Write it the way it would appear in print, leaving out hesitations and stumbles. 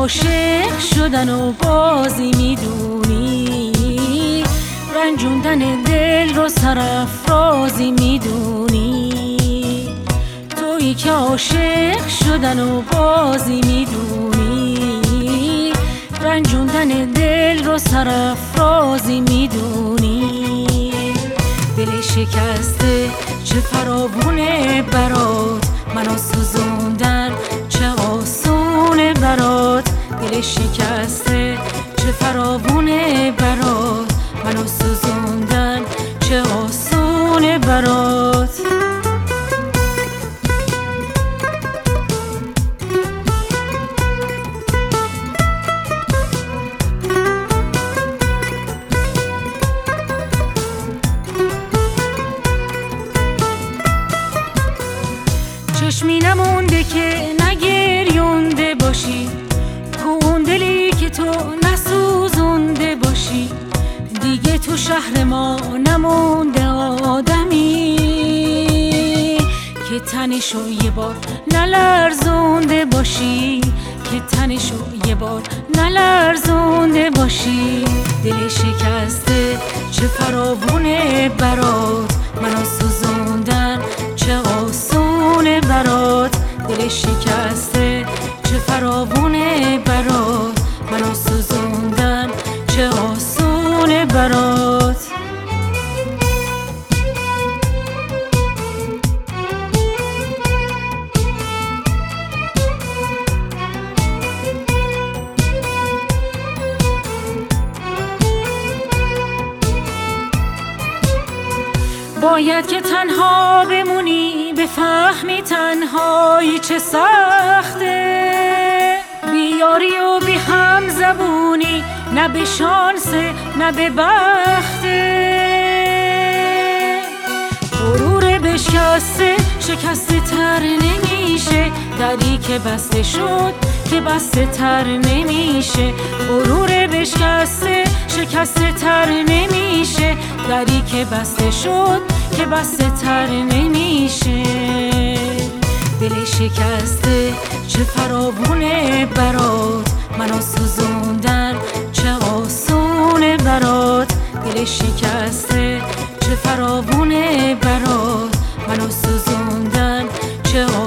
عاشق شدن و بازی میدونی، رنجوندن دل رو سرافرازی میدونی. تویی که عاشق شدن و بازی میدونی، رنجوندن دل رو سرافرازی میدونی. دل شکسته چه فراوونه برات، منو سوزوندن چه آسونه برات. دل شکسته چه فراوونه برات، منو سوزوندن چه آسونه برات. چشمی نمونده که نگریونده باشی، اون دلی که تو نسوزونده باشی. دیگه تو شهر ما نمونده آدمی که تنشو یه بار نلرزونده باشی، که تنشو یه بار نلرزونده باشی. دل شکسته چه فراوونه برات، منو سوزوندن چه آسونه برات. دل شکسته چه فراوونه برات، منو سوزوندن چه آسونه برات. باید که تنها بمونی، بفهمی تنهایی چه سخته. بیاری و بی هم زبونی، نه به شانسه نه به بخته. غرور بشکسته شکسته تر نمیشه، دری که بسته شد که بسته تر نمیشه. غرور بشکسته شکسته تر نمیشه، دری که بسته شد که بسته تر نمیشه. دل شکسته چه فراوونه برات، منو سوزوندن چه آسونه برات. دل شکسته چه فراوونه برات، منو سوزوندن چه